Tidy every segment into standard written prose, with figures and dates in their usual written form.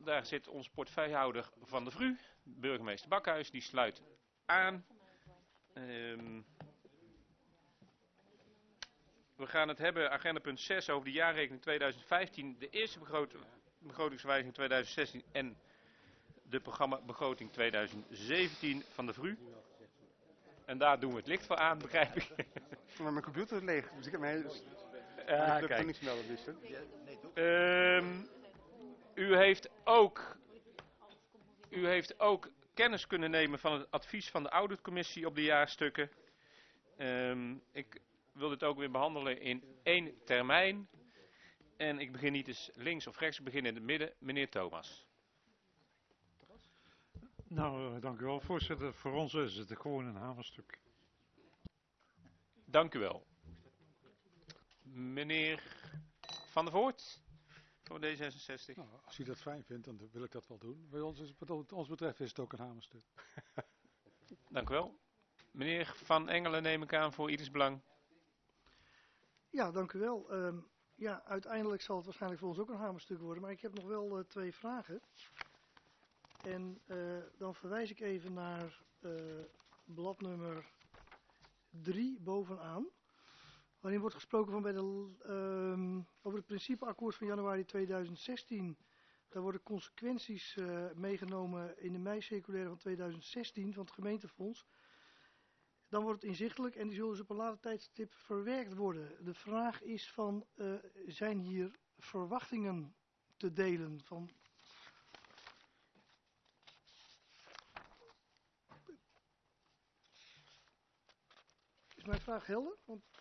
Daar zit onze portefeuillehouder van de VRU, burgemeester Bakhuis, die sluit aan. We gaan het hebben, agenda punt 6, over de jaarrekening 2015, de eerste begrotingswijziging 2016 en de programmabegroting 2017 van de VRU. En daar doen we het licht voor aan, begrijp ik. Maar mijn computer is leeg, dus ik heb mij... Ja, ik kijk. niks melden, dus. U heeft ook kennis kunnen nemen van het advies van de auditcommissie op de jaarstukken. Ik wil dit ook weer behandelen in 1 termijn. En ik begin niet eens links of rechts, ik begin in het midden. Meneer Thomas. Nou, dank u wel, voorzitter. Voor ons is het gewoon een hamerstuk. Dank u wel. Meneer Van der Voort, voor D66. Nou, als u dat fijn vindt, dan wil ik dat wel doen. Bij ons wat ons betreft is het ook een hamerstuk. Dank u wel. Meneer Van Engelen neem ik aan voor ieders belang. Ja, dank u wel. Ja, uiteindelijk zal het waarschijnlijk voor ons ook een hamerstuk worden, maar ik heb nog wel 2 vragen. En dan verwijs ik even naar blad nummer 3 bovenaan. Waarin wordt gesproken van over het principeakkoord van januari 2016. Daar worden consequenties meegenomen in de mei-circulaire van 2016 van het gemeentefonds. Dan wordt het inzichtelijk en die zullen dus op een later tijdstip verwerkt worden. De vraag is van, zijn hier verwachtingen te delen van... Is mijn vraag helder?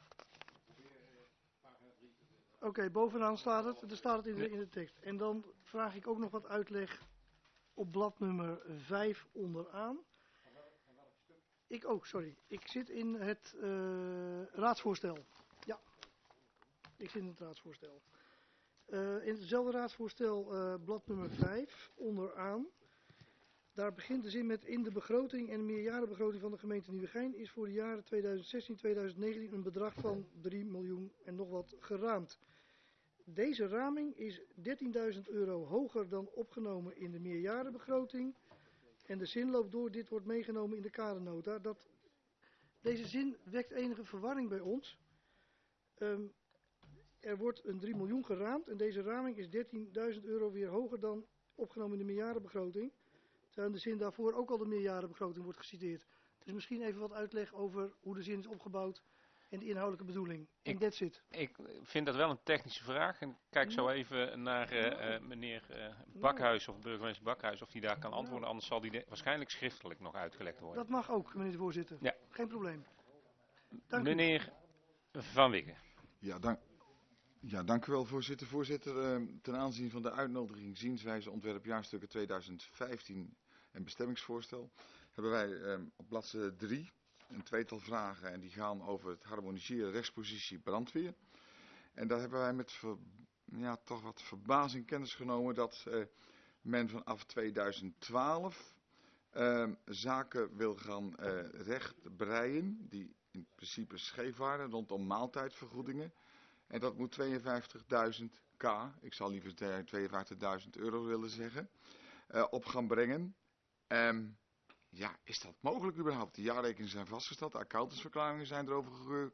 Oké, bovenaan staat het. Er staat het in de tekst. En dan vraag ik ook nog wat uitleg op blad nummer 5 onderaan. Ik ook, sorry. Ik zit in het raadsvoorstel. Ja, ik zit in het raadsvoorstel. In hetzelfde raadsvoorstel, blad nummer 5, onderaan. Daar begint de zin met: in de begroting en de meerjarenbegroting van de gemeente Nieuwegein is voor de jaren 2016-2019 een bedrag van 3 miljoen en nog wat geraamd. Deze raming is €13.000 hoger dan opgenomen in de meerjarenbegroting. En de zin loopt door, dit wordt meegenomen in de kadernota. Deze zin wekt enige verwarring bij ons. Er wordt een 3 miljoen geraamd en deze raming is €13.000 weer hoger dan opgenomen in de meerjarenbegroting. Terwijl in de zin daarvoor ook al de meerjarenbegroting wordt geciteerd. Dus misschien even wat uitleg over hoe de zin is opgebouwd en de inhoudelijke bedoeling. En that's it. Ik vind dat wel een technische vraag. En kijk zo even naar meneer Bakhuis of burgemeester Bakhuis of hij daar kan antwoorden. Anders zal die waarschijnlijk schriftelijk nog uitgelegd worden. Dat mag ook, meneer de voorzitter. Ja. Geen probleem. Dank meneer Van Wikken. Ja, dank u wel, voorzitter. Voorzitter, ten aanzien van de uitnodiging zienswijze ontwerp jaarstukken 2015 en bestemmingsvoorstel hebben wij op bladzijde 3 een tweetal vragen en die gaan over het harmoniseren rechtspositie brandweer. En daar hebben wij met toch wat verbazing kennis genomen dat men vanaf 2012 zaken wil gaan rechtbreien die in principe scheef waren rondom maaltijdvergoedingen. En dat moet 52.000 k, ik zal liever €52.000 willen zeggen, op gaan brengen. Ja, is dat mogelijk überhaupt? De jaarrekeningen zijn vastgesteld, de accountantsverklaringen zijn erover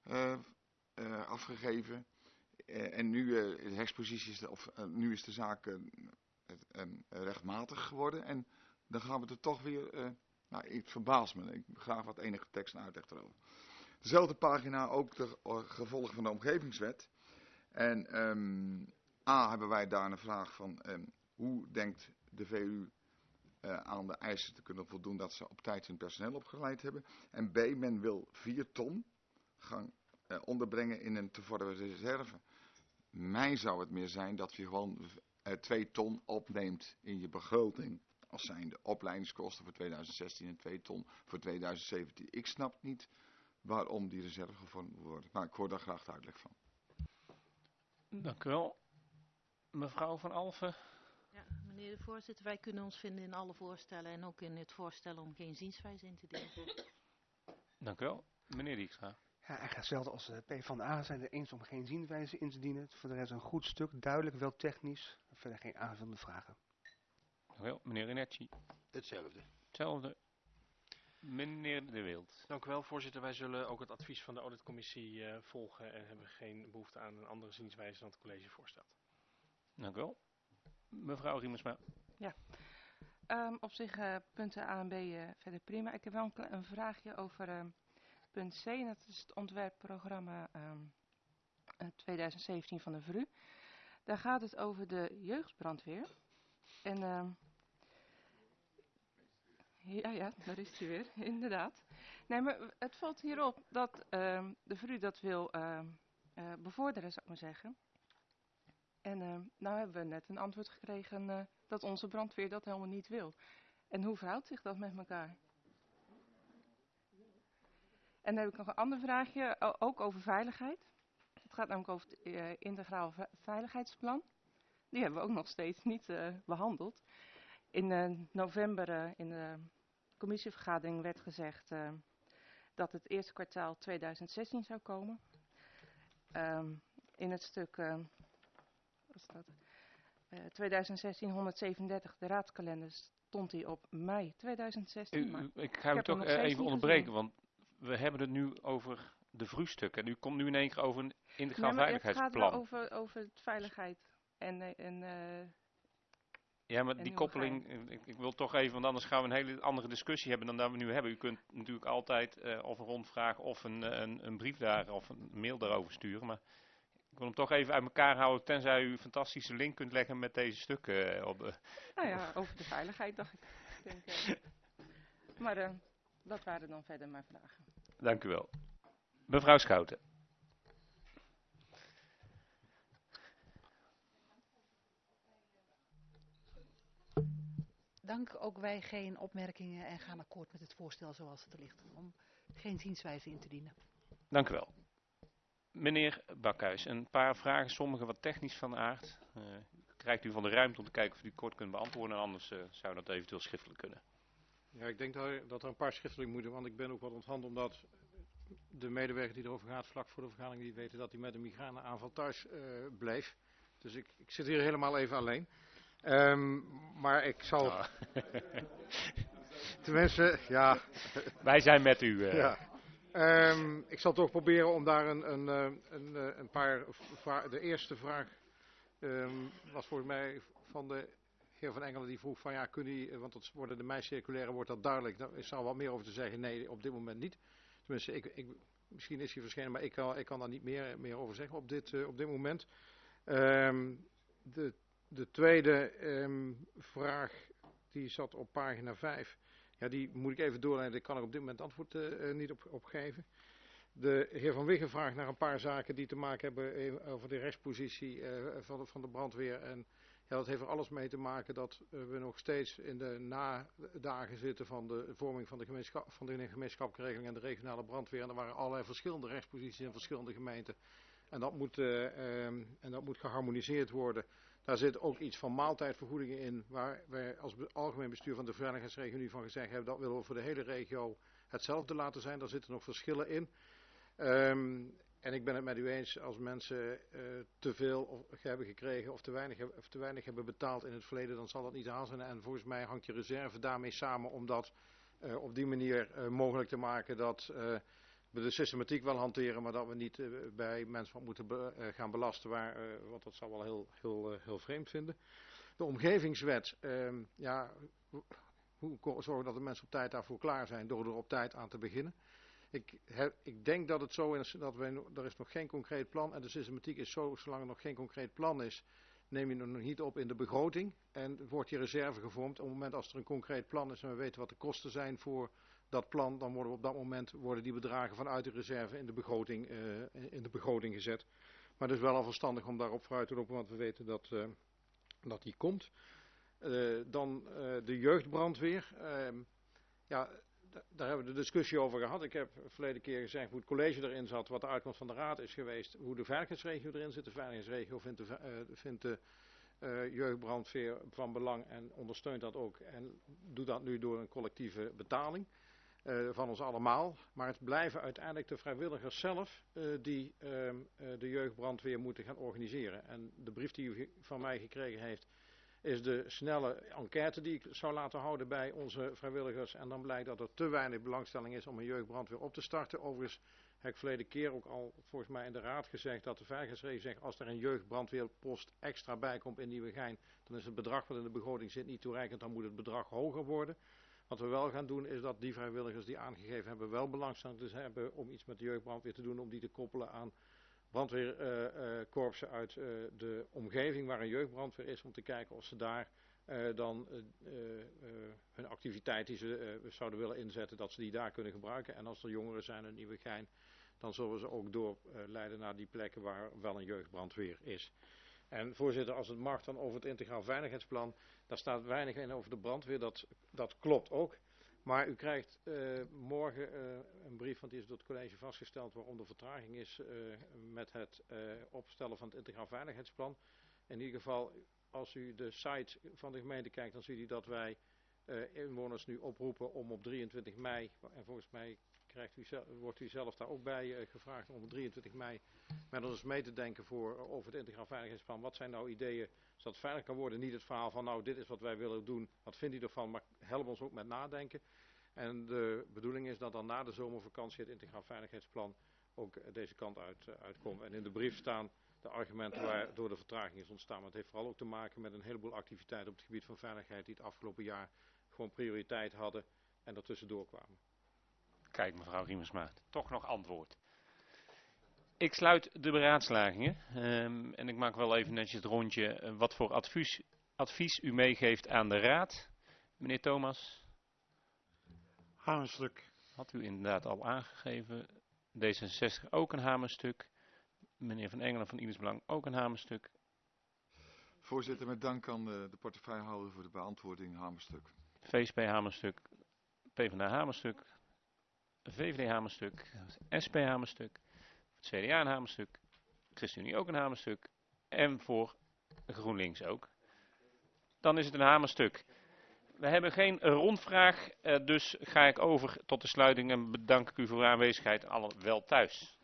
afgegeven. En nu, de rechtspositie nu is de zaak rechtmatig geworden. En dan gaan we er toch weer, het verbaast me. Ik graag wat enige tekst en uitleg erover. Dezelfde pagina ook de gevolgen van de omgevingswet. En hebben wij daar een vraag van hoe denkt de VU aan de eisen te kunnen voldoen dat ze op tijd hun personeel opgeleid hebben. En B, men wil 4 ton gaan onderbrengen in een te vorderen reserve. Mij zou het meer zijn dat je gewoon 2 ton opneemt in je begroting. Als zijn de opleidingskosten voor 2016 en 2 ton voor 2017. Ik snap niet waarom die reserve gevormd wordt. Maar ik hoor daar graag de uitleg van. Dank u wel. Mevrouw van Alphen. Ja, meneer de voorzitter, wij kunnen ons vinden in alle voorstellen en ook in het voorstel om geen zienswijze in te dienen. Dank u wel. Meneer Dijkstra. Ja, eigenlijk hetzelfde als de PvdA zijn er eens om geen zienswijze in te dienen. Voor de rest een goed stuk, duidelijk, wel technisch. Verder geen aanvullende vragen. Dank u wel. Meneer Renetsi. Hetzelfde. Hetzelfde. Meneer De Wild. Dank u wel, voorzitter. Wij zullen ook het advies van de auditcommissie volgen en hebben geen behoefte aan een andere zienswijze dan het college voorstelt. Dank u wel. Mevrouw Riemersma. Ja, op zich punten A en B verder prima. Ik heb wel een vraagje over punt C. En dat is het ontwerpprogramma 2017 van de VRU. Daar gaat het over de jeugdbrandweer. En ja, daar is hij weer, inderdaad. Nee, maar het valt hierop dat de VRU dat wil bevorderen, zou ik maar zeggen. En nou hebben we net een antwoord gekregen dat onze brandweer dat helemaal niet wil. En hoe verhoudt zich dat met elkaar? En dan heb ik nog een ander vraagje, ook over veiligheid. Het gaat namelijk over het integraal veiligheidsplan. Die hebben we ook nog steeds niet behandeld. In november in de commissievergadering werd gezegd dat het eerste kwartaal 2016 zou komen. In het stuk... wat is dat? 2016 137, de raadskalender, stond die op mei 2016. Ik ga u toch even onderbreken, want we hebben het nu over de VRU-stukken. En u komt nu in één keer over een integraal veiligheidsplan. Het gaat over het veiligheid ja, maar die koppeling, ik wil toch even, want anders gaan we een hele andere discussie hebben dan dat we nu hebben. U kunt natuurlijk altijd of een rondvraag of een brief daar of een mail daarover sturen, maar... Ik wil hem toch even uit elkaar houden, tenzij u een fantastische link kunt leggen met deze stukken. Nou ja, over de veiligheid dacht ik. Maar dat waren dan verder mijn vragen. Dank u wel. Mevrouw Schouten. Dank, ook wij geen opmerkingen en gaan akkoord met het voorstel zoals het er ligt. Om geen zienswijze in te dienen. Dank u wel. Meneer Bakhuis, een paar vragen, sommige wat technisch van aard. Krijgt u van de ruimte om te kijken of u kort kunt beantwoorden, anders zou dat eventueel schriftelijk kunnen. Ja, ik denk dat er een paar schriftelijk moeten, want ik ben ook wat onthand omdat de medewerker die erover gaat, vlak voor de vergadering, die weten dat hij met een migraineaanval thuis bleef. Dus ik zit hier helemaal even alleen. Maar ik zal... Nou. Tenminste, ja... Wij zijn met u. Ja. Ik zal toch proberen om daar een paar vragen... De eerste vraag was volgens mij van de heer Van Engelen die vroeg van ja, kun je, want dat worden de mei-circulaire, wordt dat duidelijk. Daar is er wat meer over te zeggen. Nee, op dit moment niet. Tenminste, misschien is hij verschenen, maar ik kan daar niet meer over zeggen op dit moment. De tweede vraag, die zat op pagina 5. Ja, die moet ik even doorleiden. Daar kan ik op dit moment antwoord niet op geven. De heer Van Wiggen vraagt naar een paar zaken die te maken hebben over de rechtspositie van de brandweer. En ja, dat heeft er alles mee te maken dat we nog steeds in de nadagen zitten van de vorming van de gemeenschappelijke regeling en de regionale brandweer. En er waren allerlei verschillende rechtsposities in verschillende gemeenten. En dat moet geharmoniseerd worden. Daar zit ook iets van maaltijdvergoedingen in, waar wij als algemeen bestuur van de veiligheidsregio nu van gezegd hebben, dat willen we voor de hele regio hetzelfde laten zijn. Daar zitten nog verschillen in. En ik ben het met u eens, als mensen te veel hebben gekregen of te weinig hebben betaald in het verleden, dan zal dat niet aan zijn. En volgens mij hangt je reserve daarmee samen om dat op die manier mogelijk te maken dat we de systematiek wel hanteren, maar dat we niet bij mensen wat moeten gaan belasten, want dat zou wel heel vreemd vinden. De omgevingswet, hoe zorgen dat de mensen op tijd daarvoor klaar zijn door er op tijd aan te beginnen. Ik denk dat het zo is dat er is nog geen concreet plan en de systematiek is zo, zolang er nog geen concreet plan is, neem je het nog niet op in de begroting en wordt die reserve gevormd. Op het moment als er een concreet plan is en we weten wat de kosten zijn voor dat plan, dan worden op dat moment die bedragen vanuit de reserve in de begroting gezet. Maar het is wel al verstandig om daarop vooruit te lopen, want we weten dat die komt. Dan de jeugdbrandweer. Daar hebben we de discussie over gehad. Ik heb verleden keer gezegd hoe het college erin zat, wat de uitkomst van de raad is geweest, hoe de veiligheidsregio erin zit. De veiligheidsregio vindt de jeugdbrandweer van belang en ondersteunt dat ook. En doet dat nu door een collectieve betaling van ons allemaal. Maar het blijven uiteindelijk de vrijwilligers zelf die de jeugdbrandweer moeten gaan organiseren. En de brief die u van mij gekregen heeft, is de snelle enquête die ik zou laten houden bij onze vrijwilligers. En dan blijkt dat er te weinig belangstelling is om een jeugdbrandweer op te starten. Overigens heb ik verleden keer ook al volgens mij in de raad gezegd dat de veiligheidsregio zegt als er een jeugdbrandweerpost extra bij komt in Nieuwegein, dan is het bedrag wat in de begroting zit niet toereikend, dan moet het bedrag hoger worden. Wat we wel gaan doen is dat die vrijwilligers die aangegeven hebben wel belangstelling hebben om iets met de jeugdbrandweer te doen, om die te koppelen aan brandweerkorpsen uit de omgeving waar een jeugdbrandweer is, om te kijken of ze daar dan hun activiteit die ze zouden willen inzetten, dat ze die daar kunnen gebruiken. En als er jongeren zijn in Nieuwegein, dan zullen we ze ook doorleiden naar die plekken waar wel een jeugdbrandweer is. En voorzitter, als het mag dan over het integraal veiligheidsplan, daar staat weinig in over de brandweer, dat klopt ook. Maar u krijgt morgen een brief, want die is door het college vastgesteld waarom de vertraging is met het opstellen van het integraal veiligheidsplan. In ieder geval, als u de site van de gemeente kijkt, dan ziet u dat wij inwoners nu oproepen om op 23 mei, en volgens mij wordt u zelf daar ook bij gevraagd om op 23 mei met ons mee te denken over het integraal veiligheidsplan. Wat zijn nou ideeën zodat het veilig kan worden? Niet het verhaal van nou dit is wat wij willen doen, wat vindt u ervan, maar help ons ook met nadenken. En de bedoeling is dat dan na de zomervakantie het integraal veiligheidsplan ook deze kant uitkomt. En in de brief staan de argumenten waardoor de vertraging is ontstaan. Maar het heeft vooral ook te maken met een heleboel activiteiten op het gebied van veiligheid die het afgelopen jaar gewoon prioriteit hadden en ertussendoor kwamen. Kijk, mevrouw Riemersma, toch nog antwoord. Ik sluit de beraadslagingen en ik maak wel even netjes het rondje wat voor advies u meegeeft aan de raad. Meneer Thomas. Hamerstuk. Had u inderdaad al aangegeven. D66 ook een hamerstuk. Meneer Van Engelen van Ibis Belang ook een hamerstuk. Voorzitter, met dank aan de portefeuillehouder voor de beantwoording hamerstuk. VSP hamerstuk, PvdA hamerstuk, VVD hamerstuk, SP hamerstuk, CDA een hamerstuk, ChristenUnie ook een hamerstuk en voor GroenLinks ook. Dan is het een hamerstuk. We hebben geen rondvraag, dus ga ik over tot de sluiting en bedank ik u voor uw aanwezigheid. Allen wel thuis.